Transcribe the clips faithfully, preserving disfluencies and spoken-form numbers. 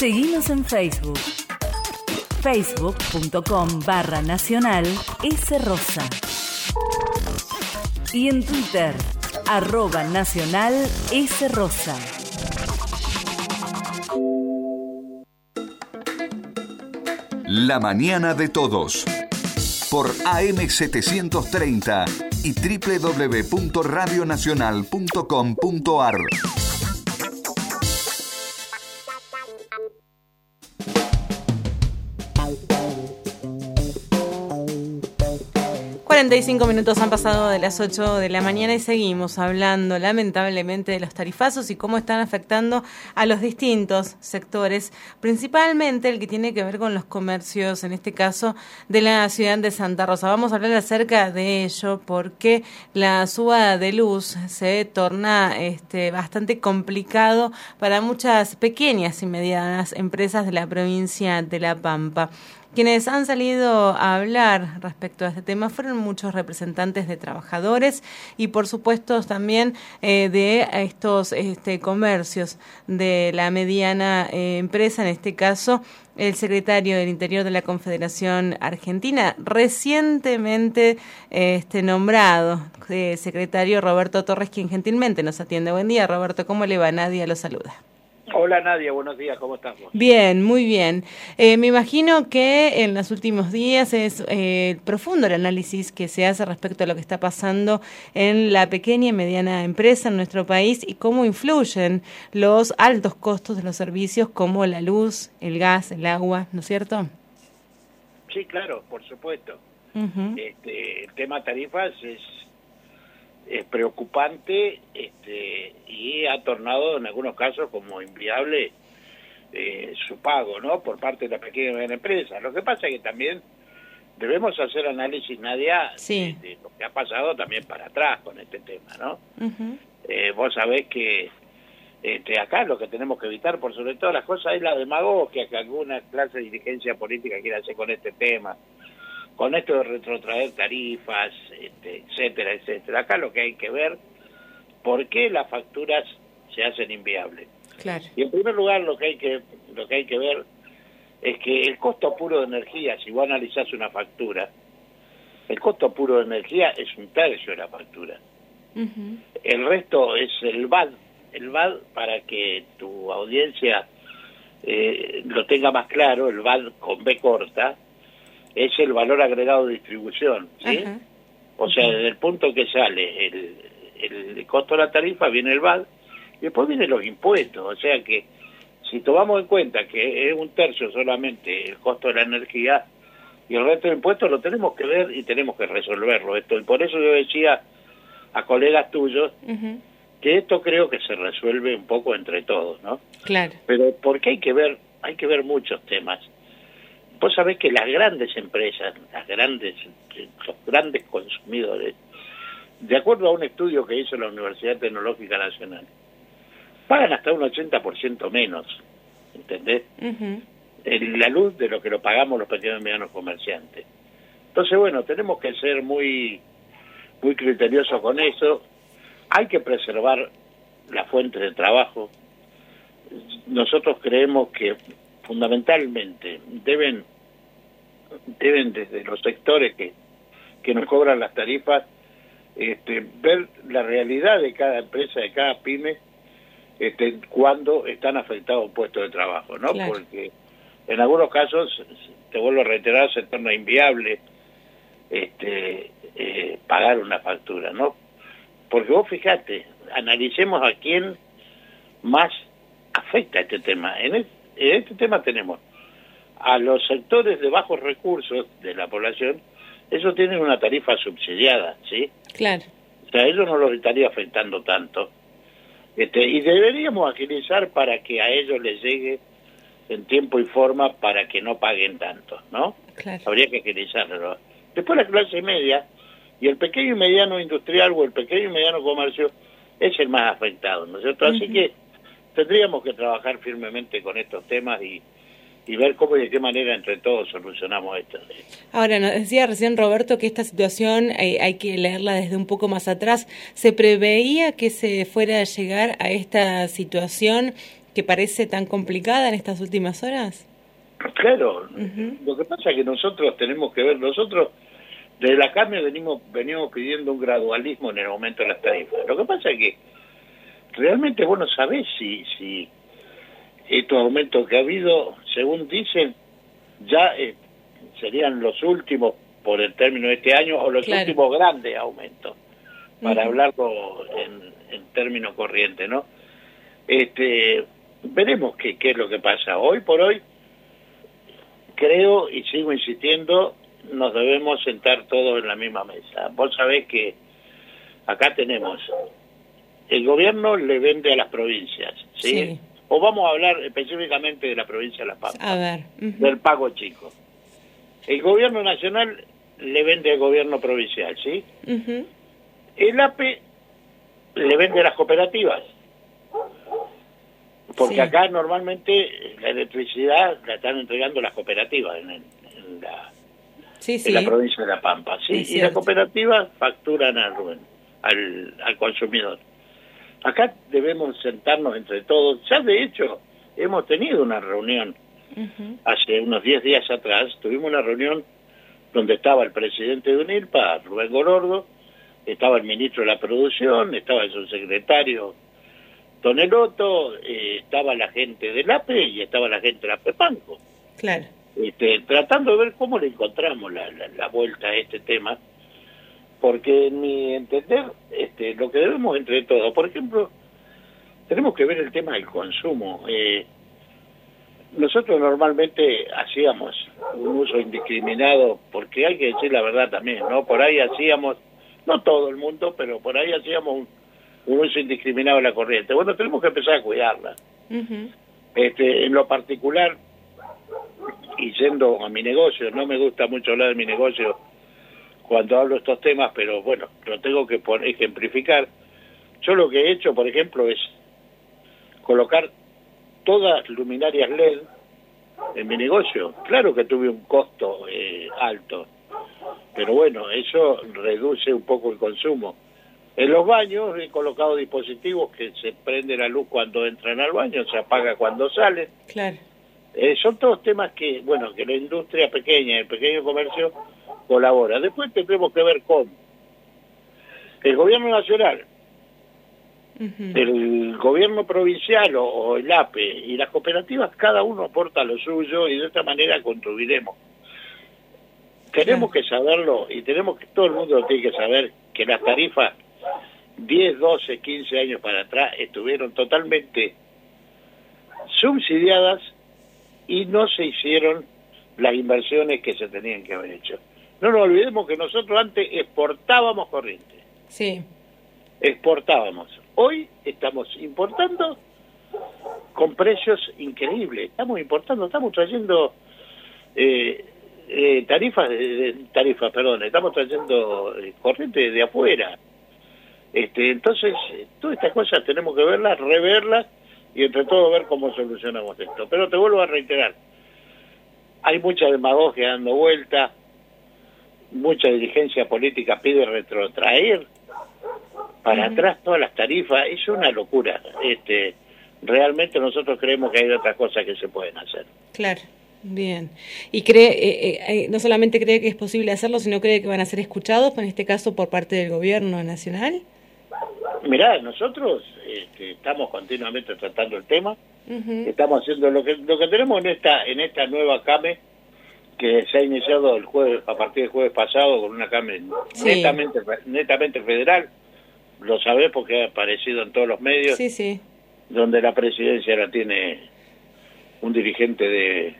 Seguinos en Facebook. Facebook.com barra Nacional S Rosa. Y en Twitter, arroba Nacional S Rosa. La mañana de todos. Por A M setecientos treinta y doble u doble u doble u punto radio nacional punto com punto a r. cuarenta y cinco minutos han pasado de las ocho de la mañana y seguimos hablando lamentablemente de los tarifazos y cómo están afectando a los distintos sectores, principalmente el que tiene que ver con los comercios, en este caso de la ciudad de Santa Rosa. Vamos a hablar acerca de ello porque la suba de luz se torna este, bastante complicado para muchas pequeñas y medianas empresas de la provincia de La Pampa. Quienes han salido a hablar respecto a este tema fueron muchos representantes de trabajadores y por supuesto también eh, de estos este, comercios de la mediana eh, empresa, en este caso el secretario del Interior de la Confederación Argentina, recientemente eh, este, nombrado eh, secretario Roberto Torres, quien gentilmente nos atiende. Buen día, Roberto, ¿cómo le va? Nadia lo saluda. Hola Nadia, buenos días, ¿cómo estás vos? Bien, muy bien. Eh, me imagino que en los últimos días es eh, profundo el análisis que se hace respecto a lo que está pasando en la pequeña y mediana empresa en nuestro país y cómo influyen los altos costos de los servicios como la luz, el gas, el agua, ¿no es cierto? Sí, claro, por supuesto. Uh-huh. Este, el tema tarifas es, es preocupante este, y ha tornado en algunos casos como inviable eh, su pago, ¿no? Por parte de la pequeña y mediana empresa. Lo que pasa es que también debemos hacer análisis, Nadia, sí. de, de lo que ha pasado también para atrás con este tema, ¿no? Uh-huh. Eh, vos sabés que este, acá lo que tenemos que evitar, por sobre todas las cosas, es la demagogia que alguna clase de dirigencia política quiere hacer con este tema, con esto de retrotraer tarifas, este, etcétera, etcétera. Acá lo que hay que ver, ¿por qué las facturas se hacen inviables? Claro. Y en primer lugar lo que hay que lo que hay que ver es que el costo puro de energía, si vos analizás una factura, el costo puro de energía es un tercio de la factura. Uh-huh. El resto es el V A D. El V A D, para que tu audiencia eh, lo tenga más claro, el V A D con B corta, es el valor agregado de distribución, ¿sí? Uh-huh. O sea, desde el punto que sale el, el costo de la tarifa, viene el V A D, y después vienen los impuestos. O sea que, si tomamos en cuenta que es un tercio solamente el costo de la energía, y el resto de impuestos lo tenemos que ver y tenemos que resolverlo esto. Y por eso yo decía a colegas tuyos, uh-huh, que esto creo que se resuelve un poco entre todos, ¿no? Claro. Pero porque hay que ver, hay que ver muchos temas. Vos sabés que las grandes empresas, las grandes, los grandes consumidores, de acuerdo a un estudio que hizo la Universidad Tecnológica Nacional, pagan hasta un ochenta por ciento menos, ¿entendés? Uh-huh. En la luz de lo que lo pagamos los pequeños y medianos comerciantes. Entonces, bueno, tenemos que ser muy, muy criteriosos con eso. Hay que preservar la fuente de trabajo. Nosotros creemos que fundamentalmente deben deben desde los sectores que, que nos cobran las tarifas este, ver la realidad de cada empresa, de cada pyme, este, cuando están afectados puestos de trabajo, ¿no? Claro. Porque en algunos casos, te vuelvo a reiterar, se torna inviable este, eh, pagar una factura, ¿no? Porque vos fijate, analicemos a quién más afecta este tema. En este, en este tema tenemos a los sectores de bajos recursos de la población, esos tienen una tarifa subsidiada, ¿sí? Claro. O sea, eso no los estaría afectando tanto. Este, y deberíamos agilizar para que a ellos les llegue en tiempo y forma para que no paguen tanto, ¿no? Claro. Habría que agilizarlo. Después la clase media y el pequeño y mediano industrial o el pequeño y mediano comercio es el más afectado, ¿no es cierto? Así uh-huh. que tendríamos que trabajar firmemente con estos temas y y ver cómo y de qué manera entre todos solucionamos esto. Ahora, nos decía recién Roberto que esta situación eh, hay que leerla desde un poco más atrás. ¿Se preveía que se fuera a llegar a esta situación que parece tan complicada en estas últimas horas? Claro, Uh-huh. Lo que pasa es que nosotros tenemos que ver, nosotros desde la CAME venimos, venimos pidiendo un gradualismo en el aumento de las tarifas. Lo que pasa es que realmente vos no sabés si, si estos aumentos que ha habido, según dicen, ya eh, serían los últimos por el término de este año o los Claro. últimos grandes aumentos, para Uh-huh. hablarlo en, en términos corrientes, ¿no? Este, veremos qué, qué es lo que pasa. Hoy por hoy, creo y sigo insistiendo, nos debemos sentar todos en la misma mesa. Vos sabés que acá tenemos, el gobierno le vende a las provincias, ¿sí? Sí. O vamos a hablar específicamente de la provincia de La Pampa, A ver. Uh-huh. del pago chico. El gobierno nacional le vende al gobierno provincial, ¿sí? Uh-huh. El A P E le vende a las cooperativas. Porque Sí. acá normalmente la electricidad la están entregando las cooperativas en, el- en la, Sí, sí. en la provincia de La Pampa, ¿sí? Es Y las cierto. cooperativas facturan al, al, al consumidor. Acá debemos sentarnos entre todos. Ya de hecho hemos tenido una reunión Uh-huh. hace unos diez días atrás, tuvimos una reunión donde estaba el presidente de UNILPA, Rubén Gorordo, estaba el ministro de la Producción, estaba el subsecretario Toneloto, eh, estaba la gente del A P E y estaba la gente de la PEPANCO, Claro. este, tratando de ver cómo le encontramos la, la, la vuelta a este tema, porque en mi entender, este, lo que debemos entre todos, por ejemplo, tenemos que ver el tema del consumo. Eh, nosotros normalmente hacíamos un uso indiscriminado, porque hay que decir la verdad también, ¿no? Por ahí hacíamos, no todo el mundo, pero por ahí hacíamos un, un uso indiscriminado de la corriente. Bueno, tenemos que empezar a cuidarla. Uh-huh. Este, en lo particular, y yendo a mi negocio, no me gusta mucho hablar de mi negocio cuando hablo de estos temas, pero bueno, lo tengo que poner, ejemplificar. Yo lo que he hecho, por ejemplo, es colocar todas luminarias L E D en mi negocio. Claro que tuve un costo eh, alto, pero bueno, eso reduce un poco el consumo. En los baños he colocado dispositivos que se prende la luz cuando entran al baño, se apaga cuando salen. Claro. Eh, son todos temas que, bueno, que la industria pequeña, el pequeño comercio colabora. Después tendremos que ver cómo. El gobierno nacional, Uh-huh. el gobierno provincial o, o el A P E y las cooperativas, cada uno aporta lo suyo y de esta manera contribuiremos. Tenemos Claro. que saberlo y tenemos que, todo el mundo lo tiene que saber, que las tarifas diez, doce, quince años para atrás estuvieron totalmente subsidiadas y no se hicieron las inversiones que se tenían que haber hecho. No nos olvidemos que nosotros antes exportábamos corriente, Sí. exportábamos. Hoy estamos importando con precios increíbles. Estamos importando, estamos trayendo eh, eh, tarifas, de, de- tarifas, perdón, estamos trayendo eh, corriente de afuera. Este, entonces, eh, todas estas cosas tenemos que verlas, reverlas y entre todos ver cómo solucionamos esto. Pero te vuelvo a reiterar, hay mucha demagogia dando vuelta, mucha dirigencia política pide retrotraer para Ujú. atrás todas las tarifas, es una locura. Este, realmente nosotros creemos que hay otras cosas que se pueden hacer. Claro. Bien. ¿Y cree, eh, eh, no solamente cree que es posible hacerlo, sino cree que van a ser escuchados, en este caso por parte del gobierno nacional? Mirá, nosotros este, estamos continuamente tratando el tema, Uh-huh. estamos haciendo lo que lo que tenemos en esta en esta nueva CAME que se ha iniciado el jueves, a partir del jueves pasado, con una CAME Sí. netamente netamente federal, lo sabés porque ha aparecido en todos los medios, Sí, sí. donde la presidencia la tiene un dirigente de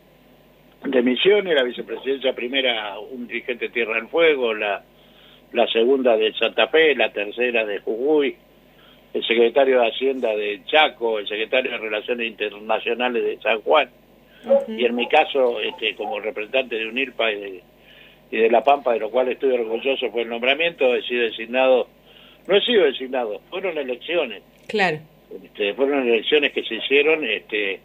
de Misiones, la vicepresidencia primera un dirigente de Tierra del Fuego, la la segunda de Santa Fe, la tercera de Jujuy, el secretario de Hacienda de Chaco, el secretario de Relaciones Internacionales de San Juan, Uh-huh. y en mi caso, este, como representante de UNILPA y de, y de La Pampa, de lo cual estoy orgulloso por el nombramiento, he sido designado, no he sido designado, fueron elecciones, Claro. este, fueron elecciones que se hicieron este,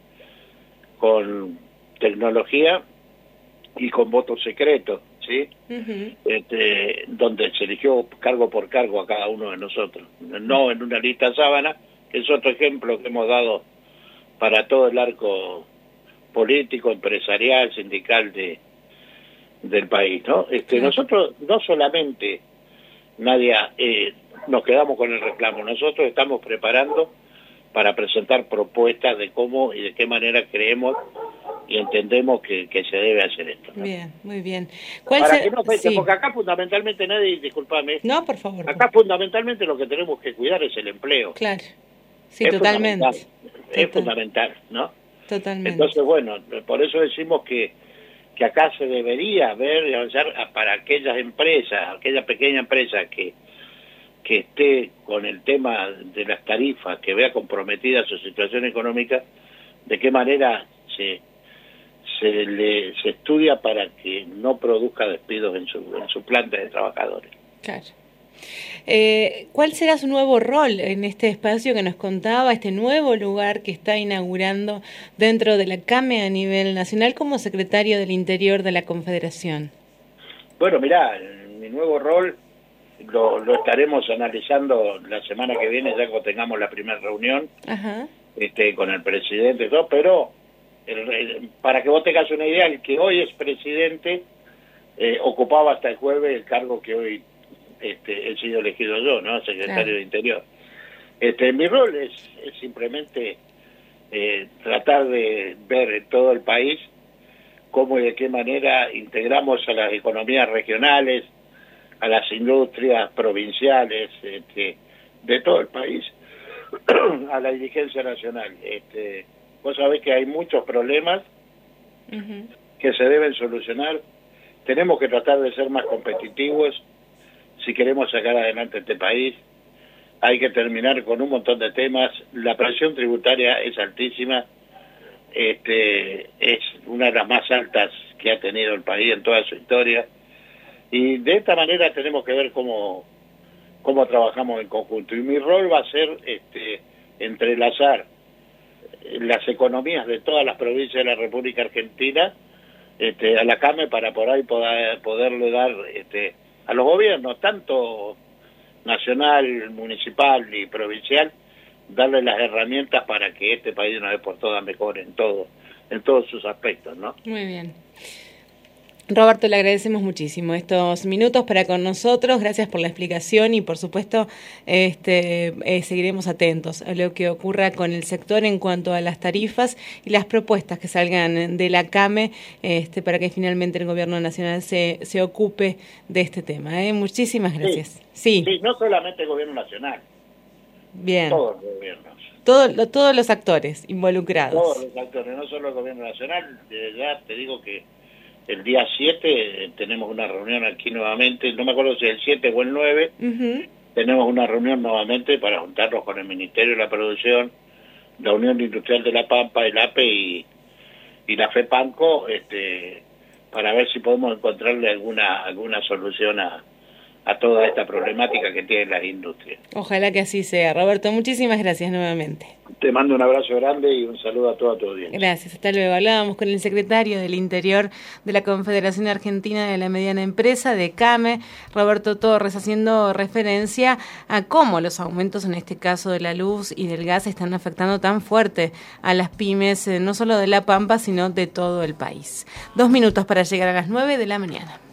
con tecnología y con voto secreto, ¿sí? Uh-huh. Este, donde se eligió cargo por cargo a cada uno de nosotros, no en una lista sábana, que es otro ejemplo que hemos dado para todo el arco político, empresarial, sindical de del país, ¿no? Este, nosotros no solamente, Nadia, eh, nos quedamos con el reclamo, nosotros estamos preparando para presentar propuestas de cómo y de qué manera creemos y entendemos que, que se debe hacer esto, ¿no? Bien, muy bien. ¿Cuál para se... que no pese, sí. porque acá fundamentalmente, Nadie, discúlpame. No, por favor. Acá fundamentalmente lo que tenemos que cuidar es el empleo. Claro. Sí, es totalmente. Fundamental, es Total. fundamental, ¿no? Totalmente. Entonces, bueno, por eso decimos que, que acá se debería ver y avanzar a, para aquellas empresas, aquella pequeña empresa que, que esté con el tema de las tarifas, que vea comprometida su situación económica, de qué manera se se le se estudia para que no produzca despidos en su, en su planta de trabajadores. Claro. Eh, ¿Cuál será su nuevo rol en este espacio que nos contaba, este nuevo lugar que está inaugurando dentro de la CAME a nivel nacional como secretario del Interior de la Confederación? Bueno, mirá, mi nuevo rol lo, lo estaremos analizando la semana que viene, ya cuando tengamos la primera reunión. Ajá. Este, con el presidente y todo, pero el, el, para que vos tengas una idea, el que hoy es presidente eh, ocupaba hasta el jueves el cargo que hoy este, he sido elegido yo, ¿no? Secretario claro. de Interior. Este, mi rol es, es simplemente eh, tratar de ver en todo el país cómo y de qué manera integramos a las economías regionales, a las industrias provinciales este, de todo el país a la dirigencia nacional. Este, vos sabés que hay muchos problemas uh-huh. que se deben solucionar. Tenemos que tratar de ser más competitivos si queremos sacar adelante este país. Hay que terminar con un montón de temas. La presión tributaria es altísima. Este, es una de las más altas que ha tenido el país en toda su historia. Y de esta manera tenemos que ver cómo cómo trabajamos en conjunto. Y mi rol va a ser este, entrelazar las economías de todas las provincias de la República Argentina este, a la CAME para por ahí poder, poderle dar este, a los gobiernos, tanto nacional, municipal y provincial, darle las herramientas para que este país de una vez por todas mejore en todo, en todos sus aspectos, ¿no? Muy bien. Roberto, le agradecemos muchísimo estos minutos para con nosotros, gracias por la explicación y por supuesto este, eh, seguiremos atentos a lo que ocurra con el sector en cuanto a las tarifas y las propuestas que salgan de la CAME este, para que finalmente el gobierno nacional se, se ocupe de este tema. ¿eh? Muchísimas gracias. Sí, sí. sí, no solamente el gobierno nacional, bien. Todos los gobiernos. Todo, lo, todos los actores involucrados. Todos los actores, no solo el gobierno nacional, desde ya te digo que el día siete tenemos una reunión aquí nuevamente, no me acuerdo si es el siete o el nueve, uh-huh. tenemos una reunión nuevamente para juntarnos con el Ministerio de la Producción, la Unión Industrial de La Pampa, el A P E y, y la FEPANCO, este, para ver si podemos encontrarle alguna alguna solución a, a toda esta problemática que tienen las industrias. Ojalá que así sea. Roberto, muchísimas gracias nuevamente. Te mando un abrazo grande y un saludo a toda tu audiencia. Gracias, hasta luego. Hablábamos con el secretario del Interior de la Confederación Argentina de la Mediana Empresa, de CAME, Roberto Torres, haciendo referencia a cómo los aumentos, en este caso de la luz y del gas, están afectando tan fuerte a las pymes, no solo de La Pampa, sino de todo el país. Dos minutos para llegar a las nueve de la mañana.